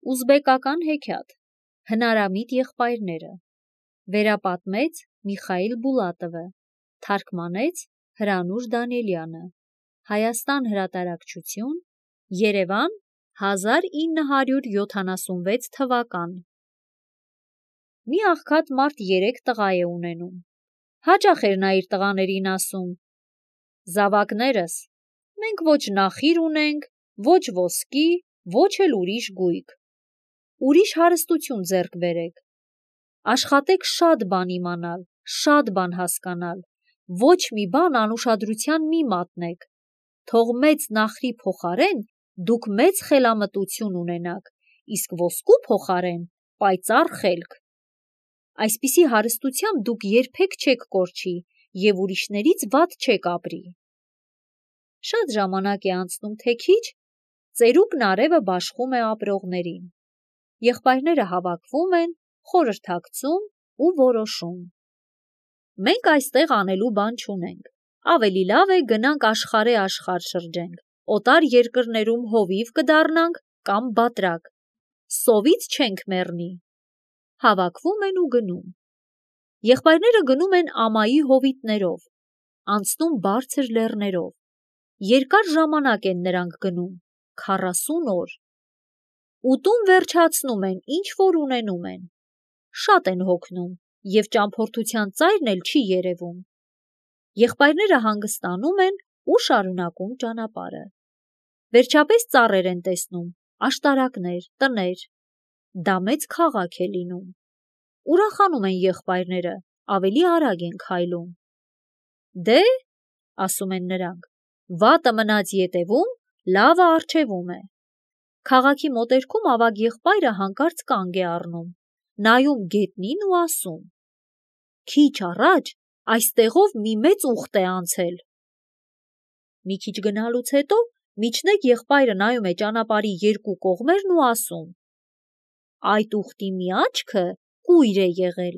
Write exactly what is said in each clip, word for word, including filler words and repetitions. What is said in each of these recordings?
Ուզբեկական հեքիաթ, հնարամիտ եղբայրները, վերապատմեց Միխայիլ Բուլատովը, թարգմանեց Հրանուշ Դանիելյանը, Հայաստան հրատարակչություն, Երևան, հազար ինը հարյուր յոթանասունվեց թվական։ Մի աղքատ մարդ երեք տղա է ունենում։ Հաճախ էր նա իր տղաներին ասում. «Զավակներս, մենք ոչ նախիր ունենք, ոչ ոսկի, ոչ էլ ուրիշ գույք։ Ուրիշ հարստություն ձեռք բերեք։ Աշխատեք շատ բան իմանալ, շատ բան հասկանալ, ոչ մի բան անուշադրության մի մատնեք։ Թող մեծ նախրի փոխարեն դուք մեծ խելամտություն ունենաք, իսկ ոսկու փոխարեն պայծառ խելք։ Այսպիսի հարստությամբ դուք երբեք չեք կորչի և ուրիշներից վատ չեք ապրի»։ Շատ ժամանակ է անցնում, թե քիչ, ծերուկն արևը բաշխում է ապրողներին։ Եղբայրները հավաքվում են, խորհրդակցում ու որոշում. «Մենք այստեղ անելու բան չունենք, ավելի լավ է գնանք աշխարհե աշխարհ շրջենք, օտար երկրներում հովիվ կդառնանք կամ բատրակ, սովից չենք մեռնի»։ Հավաքվում են ու գնում։ Եղբայրները գնում են ամայի հովիտներով, անցնում բարձր լեռներով։ Երկար ժամանակ են նրանք գնում, քառասուն օր։ Ուտում վերջացնում են, ինչ որ ունենում են։ Շատ են հոգնում, և ճամփորդության ծայրն էլ չի երևում։ Եղբայրները հանգստանում են ու շարունակում ճանապարհը։ Վերջապես ծառեր են տեսնում, աշտարակներ, տներ։ Դա մեծ քաղաք է լինում։ Ուրախանում են եղբայրները, ավելի արագ են քայլում։ «Դե, — ասում են նրանք, — վատը մնաց ետևում, լավը առջևում է»։ Քաղաքի մոտերքում ավագ եղբայրը հանկարծ կանգ է առնում, նայում գետնին ու ասում. «Քիչ առաջ այստեղով մի մեծ ուղտ է անցել»։ Մի քիչ գնալուց հետո միջնեկ եղբայրը նայում է ճանապարհի երկու կողմերն ու ասում. «Այդ ուղտի մի աչքը կույր է եղել»։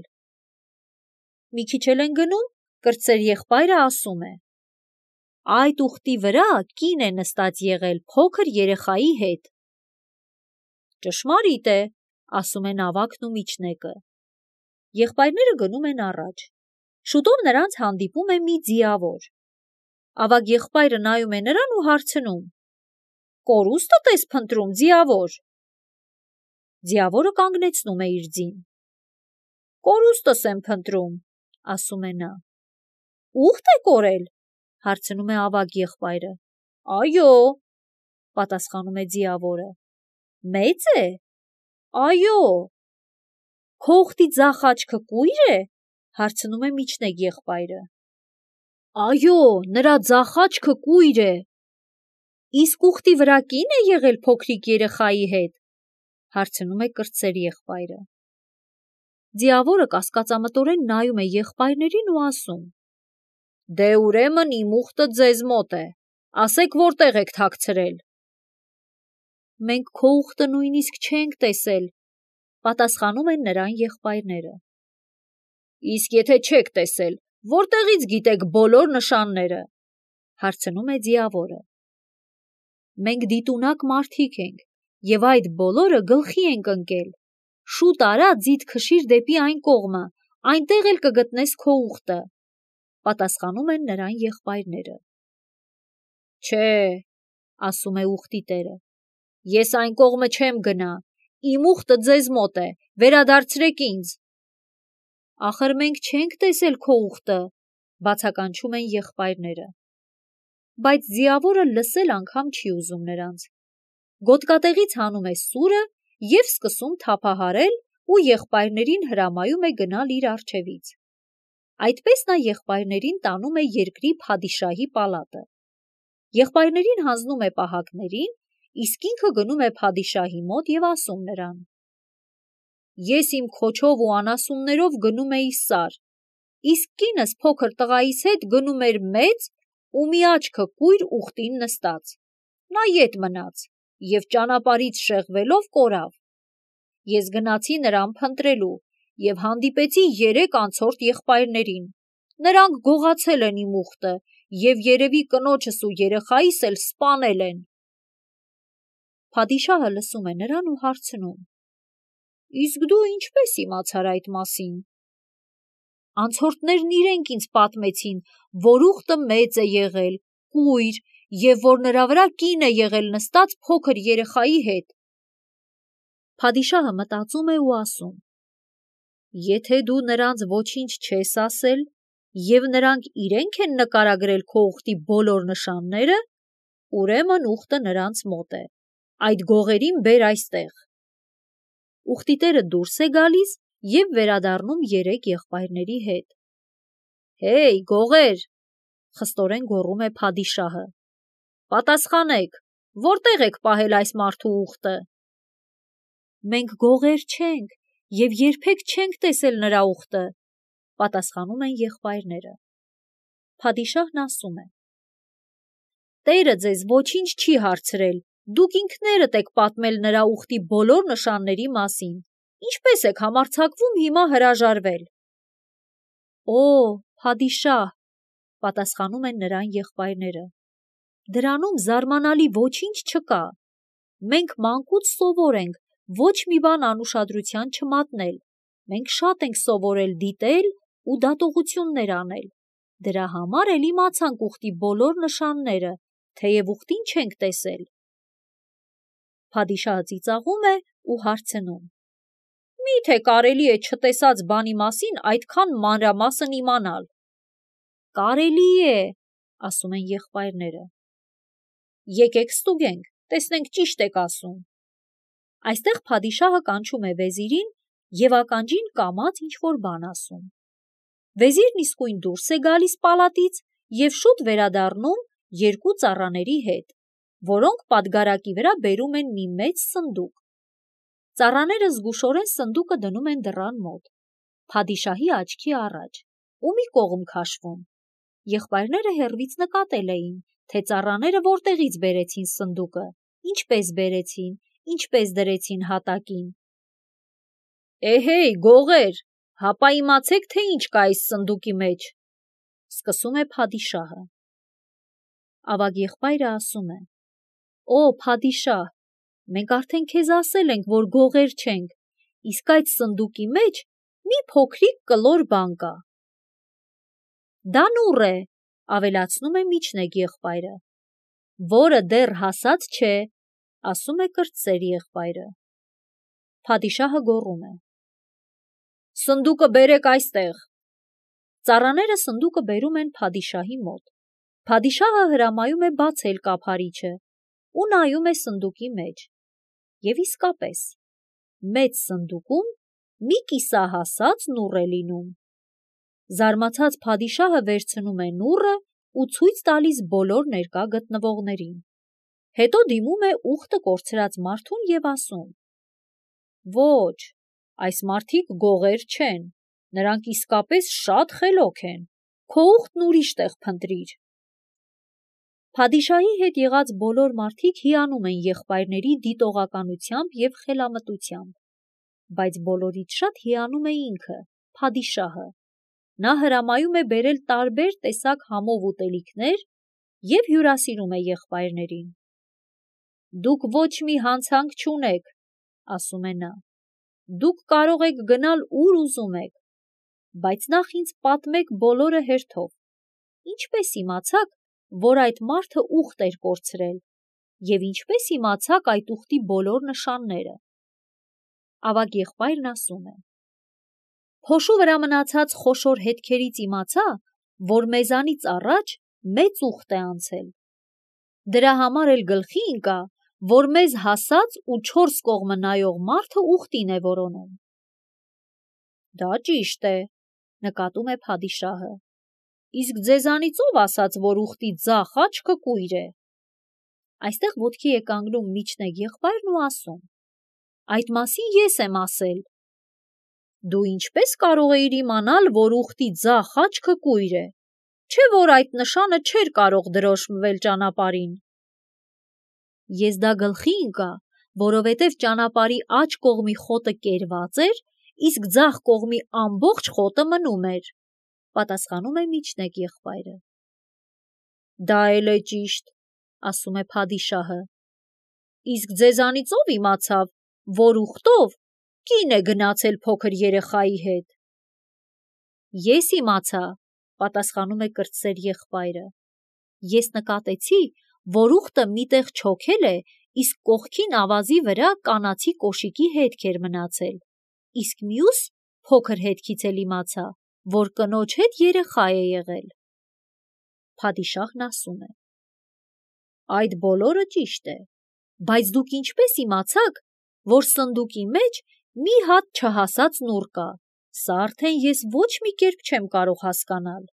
Մի քիչ էլ են գնում, կրտսեր եղբայրը ասում է. «Այդ ուղտի վրա կին է նստած եղել փոքր երեխայի հետ»։ «Ճշմարիտ է», — ասում են ավագն ու միջնեկը։ Եղբայրները գնում են առաջ։ Շուտով նրանց հանդիպում է մի ձիավոր։ Ավագ եղբայրը նայում է նրան ու հարցնում. «Կորուստդ ես փնտրում, ձիավոր»։ Ձիավորը կանգնեցնում է իր ձին։ «Կորուստս եմ փնտրում», — ասում է նա։ «Ուղտ է կորել», — հարցնում է ավագ եղբայրը։ «Այո», — պատասխանում է ձիավորը։ «Մեծ է»։ «Այո»։ «Քո ուղտի ձախ աչքը կույր է», — հարցնում է միջնեկ եղբայրը։ «Այո, նրա ձախ աչքը կույր է»։ «Իսկ ուղտի վրա կին է եղել փոքրիկ երեխայի հետ», — հարցնում է կրտսեր եղբայրը։ Ձիավորը կասկածամտորեն նայում է եղբայրներին ու ասում. «Դե ուրեմն իմ ուղտը ձեզ մոտ է, ասեք որտեղ եք թաքցրել»։ «Մենք քո ուղտը նույնիսկ չենք տեսել», — պատասխանում են նրան եղբայրները։ «Իսկ եթե չեք տեսել, որտեղից գիտեք բոլոր նշանները», — հարցնում է ձիավորը։ «Մենք դիտունակ մարդիկ ենք, և այդ բոլորը գլխի ենք ընկել։ Շուտ արա ձիդ քշիր դեպի այն կողմը, այնտեղ էլ կգտնես քո ուղտը», — պատասխանում են նրան եղբայրները։ «Չէ», — ասում է ուղտի տերը, «ես այն կողմը չեմ գնա, իմ ուղտը ձեզ մոտ է, վերադարձրեք ինձ»։ «Ախր մենք չենք տեսել քո ուղտը», — բացականչում են եղբայրները։ Բայց ձիավորը լսել անգամ չի ուզում նրանց։ Գոտկատեղից հանում է սուրը և սկսում թափահարել ու եղբայրներին հրամայում է գնալ իր առջևից։ Այդպես նա եղբայրներին տանում է երկրի փադիշահի պալատը։ Եղբայրներին հանձնում է պահակներին, իսկ ինքը գնում է փադիշահի մոտ և ասում նրան. «Ես իմ քոչով ու անասուններով գնում էի սար, իսկ կինս փոքր տղայիս հետ գնում էր մեծ ու մի աչքը կույր ուղտին նստած։ Նա ետ մնաց և ճանապարհից շեղվելով կորավ։ Ես գնացի նրան փնտրելու և հանդիպեցի երեք անցորդ եղբայրներին։ Նրանք գողացել են իմ ուղտը և երևի կնոջս ու երեխայիս էլ սպանել են»։ Փադիշահը լսում է նրան ու հարցնում. Իսկ դու ինչպես իմացար այդ մասին։ Անցորդներն իրենք ինձ պատմեցին, որ ուխտը մեծ է եղել, կույր, եւ որ նրա վրա կին է եղել նստած փոքր երեխայի հետ։ Փադիշահը մտածում է ու ասում. Եթե դու նրանց ոչինչ չես ասել, եւ նրանք իրենք են նկարագրել քո ուխտի բոլոր նշանները, ուրեմն ուխտը նրանց մոտ է։ Այդ գողերին բեր այստեղ։ Ուխտի տերը դուրս է գալիս եւ վերադառնում երեք եղբայրների հետ։ Հեյ, գողեր, խստորեն գոռում է Փադիշահը։ Պատասխանեք, որտեղ եք պահել այս մարդու ուխտը։ Մենք գողեր չենք եւ երբեք չենք տեսել նրա ուխտը, պատասխանում են եղբայրները։ Փադիշահն ասում է. Տերը ձեզ ոչինչ չի հարցրել, դուք ինքներդ եք պատմել նրա ուխտի բոլոր նշանների մասին, ինչպես եք համարձակվում հիմա հրաժարվել։ Օ, Փադիշահ, պատասխանում են նրան եղբայրները, դրանում զարմանալի ոչինչ չկա։ Մենք մանկուց սովոր ենք ոչ մի բան անուշադրության չմատնել, մենք շատ ենք սովորել դիտել ու դատողություններ անել, դրա համար էլ իմացանք ուխտի բոլոր նշանները, թեև ուխտին չենք տեսել։ Փադիշահը ծիծաղում է ու հարցնում. Միթե կարելի է չտեսած բանի մասին այդքան մանրամասն իմանալ։ Կարելի է, ասում են եղբայրները։ Եկեք ստուգենք, տեսնենք ճիշտ եք ասում։ Այստեղ Փադիշահը կանչում է վեզիրին եւ ականջին կամաց ինչ-որ բան ասում։ Վեզիրն իսկույն դուրս է գալիս պալատից եւ շուտ վերադառնում երկու ծառաների հետ, որոնք պատգարակի վրա բերում են մի մեծ սնդուկ։ Ծառաները զգուշորեն սնդուկը դնում են դռան մոտ, Փադիշահի աչքի առաջ, ու մի կողմ քաշվում։ Եղբայրները հեռվից նկատել էին, թե ծառաները որտեղից բերեցին սնդուկը, ինչպես բերեցին, ինչպես դրեցին հատակին։ Էհեյ, գողեր, հապա իմացեք, թե ինչ կա այս սնդուկի մեջ, սկսում է Փադիշահը։ Ավագ եղբայրը ասում է. Օ, Փադիշահ, մենք արդեն քեզ ասել ենք, որ գողեր չենք, իսկ այդ սնդուկի մեջ մի փոքրիկ կլոր բան կա։ Դա նուռ է, ավելացնում է միջնեկ եղբայրը, որը դեռ հասած չէ, ասում է կրտսեր եղբայրը։ Փադիշահը գոռում է. Սնդուկը բերեք այստեղ։ Ծառաները սնդուկը բերում են Փադիշահի մոտ։ Փադիշահը հրամայում է բացել կափարիչը ու նայում է սնդուկի մեջ։ Եվ իսկապես, մեծ սնդուկում մի կիսահասած նուռ է լինում։ Զարմացած Փադիշահը վերցնում է նուռը ու ցույց տալիս բոլոր ներկա գտնվողներին։ Հետո դիմում է ուխտը կորցրած մարդուն եւ ասում. Ոչ, այս մարդիկ գողեր չեն, նրանք իսկապես շատ խելոք են, քո ուխտն ուրիշ տեղ փնտրիր։ Փադիշահի հետ եղած բոլոր մարդիկ հիանում են եղբայրների դիտողականությամբ եւ խելամտությամբ, բայց բոլորից շատ հիանում է ինքը, Փադիշահը։ Նա հրամայում է բերել տարբեր տեսակ համով ուտելիքներ եւ հյուրասիրում է եղբայրներին։ Դուք ոչ մի հանցանք չունեք, ասում է նա։ Դուք կարող եք գնալ ուր ուզում եք, բայց նախ ինձ պատմեք բոլորը հերթով։ Ինչպես իմացաք, որ այդ մարդը ուխտ էր կորցրել, եւ ինչպես իմացաք այդ ուխտի բոլոր նշանները։ Ավագ եղբայրն ասում է. Փոշու վրա մնացած խոշոր հետքերից իմացա, որ մեզանից առաջ մեծ ուխտ է անցել։ Դրա համար էլ գլխի ընկա, որ մեզ հասած ու չորս կողմը նայող մարդը ուխտին է որոնում։ Դա ճիշտ է, նկատում է Փադիշահը։ Իսկ ձեզանից ով ասաց, որ ուխտի ձախ աչքը կույր է։ Այստեղ ոտքի է կանգնում միջնեկ եղբայրն ու ասում. Այդ մասին ես եմ ասել։ Դու ինչպես կարող էիր իմանալ, որ ուխտի ձախ աչքը կույր է, չէ՞ որ այդ նշանը չէր կարող դրոշմվել ճանապարհին։ Ես դա գլխի ընկա, որովհետև ճանապարհի աջ կողմի խոտը կերված էր, իսկ ձախ կողմի ամբողջ խոտը մնում էր, պատասխանում է միջնեկ եղբայրը։ Դա էլ է ճիշտ, ասում է Փադիշահը։ Իսկ ձեզանից ով իմացավ, որ ուխտով կին է գնացել փոքր երեխայի հետ։ Ես իմացա, պատասխանում է կրտսեր եղբայրը։ Ես նկատեցի, որ ուխտը միտեղ չոքել է, իսկ կողքին ավազի վրա կանացի կոշիկի հետք էր մնացել, իսկ մյուս փոքր հետքից էլ իմացա, որ կնոջ հետ երեխա է եղել։ Փադիշահն ասում է. Այդ բոլորը ճիշտ է, բայց դուք ինչպես իմացաք, որ սնդուկի մեջ մի հատ չհասած նուռ կա, սա արդեն ես ոչ մի կերպ չեմ կարող հասկանալ։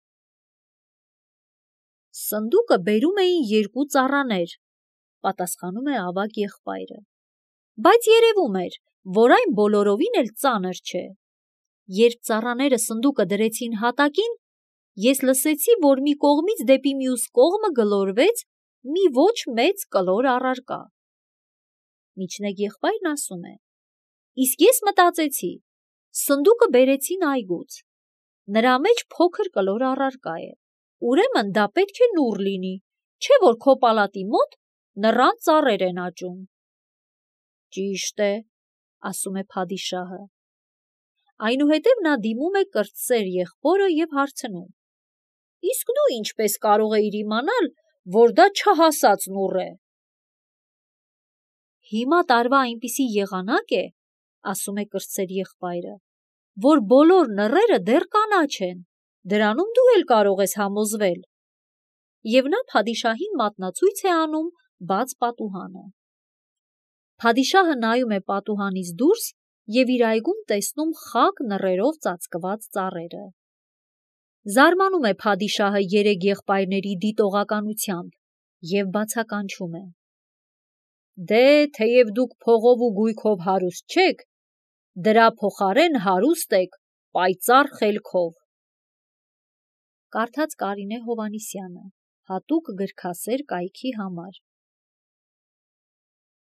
Սնդուկը բերում էին երկու ծառաներ, պատասխանում է ավագ եղբայրը, բայց երևում էր, որ այն բոլորովին էլ ծանր չէ։ Երբ ծառաները սնդուկը դրեցին հատակին, ես լսեցի, որ մի կողմից դեպի մյուս կողմը գլորվեց մի ոչ մեծ կլոր առարկա։ Միջնեկ եղբայրն ասում է. Իսկ ես մտածեցի, սնդուկը բերեցին այգուց, նրա մեջ փոքր կլոր առարկա է, ուրեմն դա պետք է նուռ լինի, չէ որ քո պալատի մոտ նռան ծառեր են աճում։ Ճիշտ է, ասում է փադիշահը։ Այնուհետև նա դիմում է կրտսեր եղբորը և հարցնում. Իսկ դու ինչպես կարող էիր իմանալ, որ դա չհասած նուռ է։ Հիմա տարվա այնպիսի եղանակ է, ասում է կրտսեր եղբայրը, որ բոլոր նռերը դեռ կանաչ են, դրանում դու էլ կարող ես համոզվել։ Եվ նա փադիշահին մատնացույց է անում բաց պատուհանը։ Փադիշահը նայում է պատուհանից դուրս և իր այգում տեսնում խաք նռերով ծածկված ծառերը։ Զարմանում է փադիշահը երեք եղբայրների դիտողականությամբ և բացականչում է. Դե, թեև դուք փողով ու գույքով հարուստ չեք, դրա փոխարեն հարուստ եք պայծառ խելքով։ Կարդաց Կարինե Հովհաննիսյանը, հատուկ գրքասեր կայքի համար։